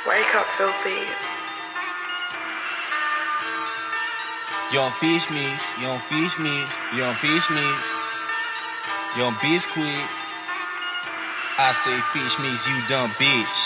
Wake up, filthy. You on fish meats, you on fish meats, you on fish meats, you on biscuit. I say fish meats, you dumb bitch.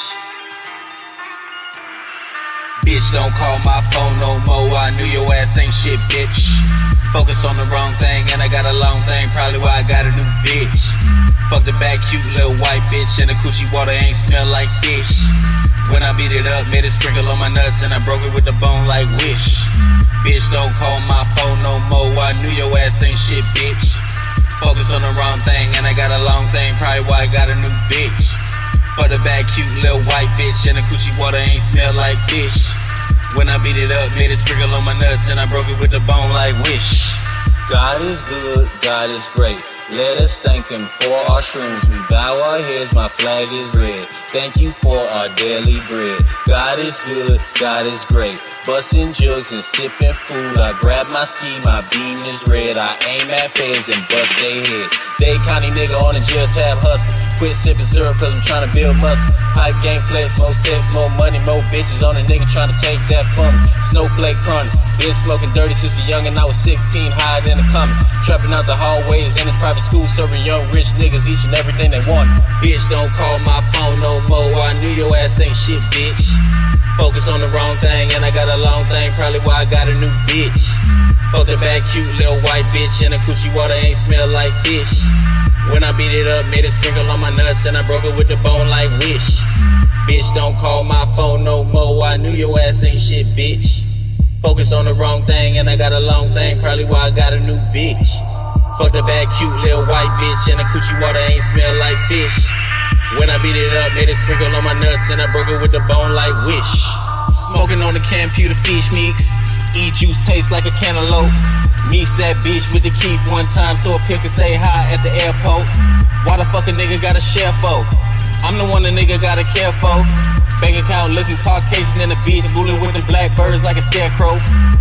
Bitch, don't call my phone no more. I knew your ass ain't shit, bitch. Focus on the wrong thing, and I got a long thing. Probably why I got a new bitch. Fuck the back, cute little white bitch, and the coochie water ain't smell like fish. When I beat it up, made it sprinkle on my nuts, and I broke it with the bone like Wish. Bitch, don't call my phone no more. I knew your ass ain't shit, bitch. Focus on the wrong thing, and I got a long thing. Probably why I got a new bitch. For the back, cute little white bitch, and the coochie water ain't smell like fish. When I beat it up, made it sprinkle on my nuts, and I broke it with the bone like Wish. God is good, God is great. Let us thank Him for our shrooms. We bow our heads, my flag is red. Thank you for our daily bread. God is good, God is great. Busting jugs and sipping food. I grab my ski, my beam is red. I aim at feds and bust they head. Dade County nigga on the jail tab hustle. Quit sipping syrup cause I'm trying to build muscle. Hype game flex, more sex, more money, more bitches on a nigga trying to take that from me. Snowflake chronic. Been smoking dirty since a young and I was 16, higher than a comet. Trapping out the hallways in the private school, serving young rich niggas each and everything they want. Bitch, don't call my phone no more. I knew your ass ain't shit, bitch. Focus on the wrong thing, and I got a long thing. Probably why I got a new bitch. Fuck the bad, cute little white bitch, and the coochie water ain't smell like fish. When I beat it up, made it sprinkle on my nuts, and I broke it with the bone like Wish. Bitch, don't call my phone no more. I knew your ass ain't shit, bitch. Focus on the wrong thing, and I got a long thing. Probably why I got a new bitch. Fuck the bad, cute little white bitch, and the coochie water ain't smell like fish. When I beat it up, made it sprinkle on my nuts, and I broke it with the bone like Wish. Smoking on the computer fish mix. E-juice tastes like a cantaloupe. Mix that bitch with the Keith one time so a pimp can stay high at the airport. Why the fuck a nigga gotta share for? I'm the one the nigga gotta care for. Bank account looking Caucasian in the beach, fooling with the black birds like a scarecrow.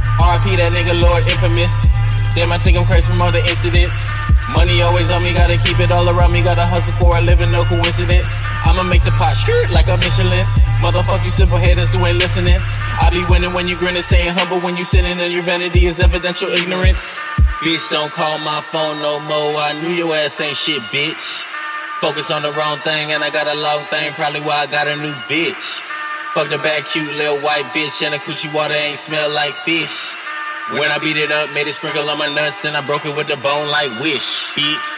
RP that nigga Lord Infamous. Damn, I think I'm crazy from all the incidents. Money always on me, gotta keep it all around me. Gotta hustle for a living, no coincidence. I'ma make the pot skirt like a Michelin. Motherfuck you simple headers who ain't listening. I be winning when you grinning, staying humble when you sitting, and your vanity is evidential ignorance. Bitch, don't call my phone no more. I knew your ass ain't shit, bitch. Focus on the wrong thing, and I got a long thing. Probably why I got a new bitch. Fuck the bad, cute little white bitch, and the coochie water ain't smell like fish. When I beat it up, made it sprinkle on my nuts, and I broke it with the bone like Wish. Bitch.